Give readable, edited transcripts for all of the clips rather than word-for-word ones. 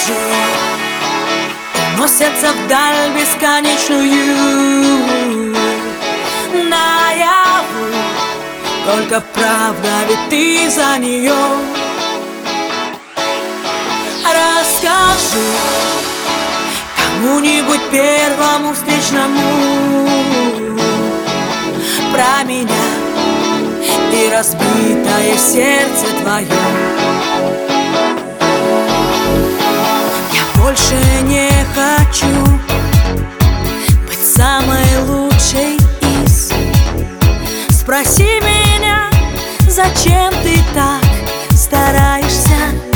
Раскажи, уносятся вдаль бесконечную, наяву только правда, ведь ты за нее. Расскажи кому-нибудь первому встречному про меня и разбитое сердце твое. Я больше не хочу быть самой лучшей из. Спроси меня, зачем ты так стараешься?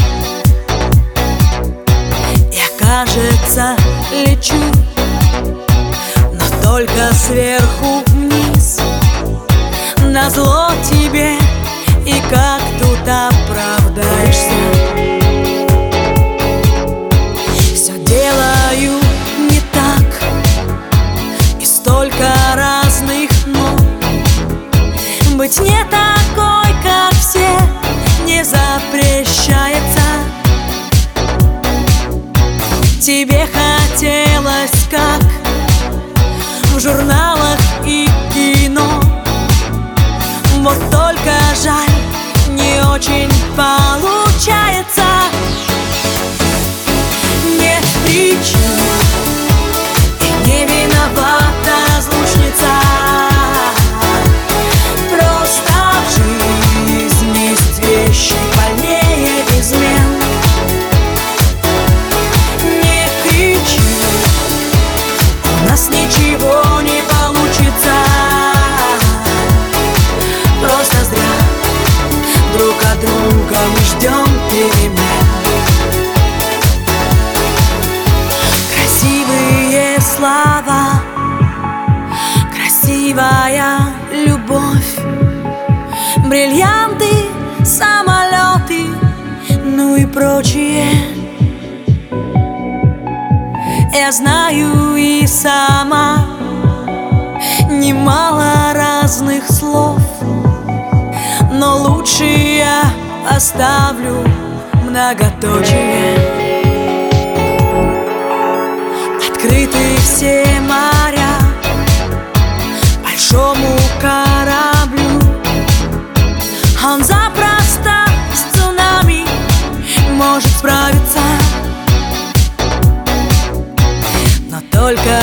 Я, кажется, лечу, но только сверху вниз, назло тебе, и как тут оправдаешься? Все делаю не так, и столько разных «но». Быть не такой, как все, не запрещается. Тебе хотелось, как в журналах и кино. Вот только жаль, не очень получается. Нет причин, и не виновата разлучница. Просто в жизни есть вещи больнее измен. Не кричи, у нас ничего не получится. Просто зря друг от друга мы ждем перемен. Красивые слова, красивая любовь, бриллианты, самолеты, ну и прочее. Я знаю и сама немало разных слов, но лучше я оставлю многоточие. Открыты все моря большому кораблю. Он запросто с цунами может справиться, но только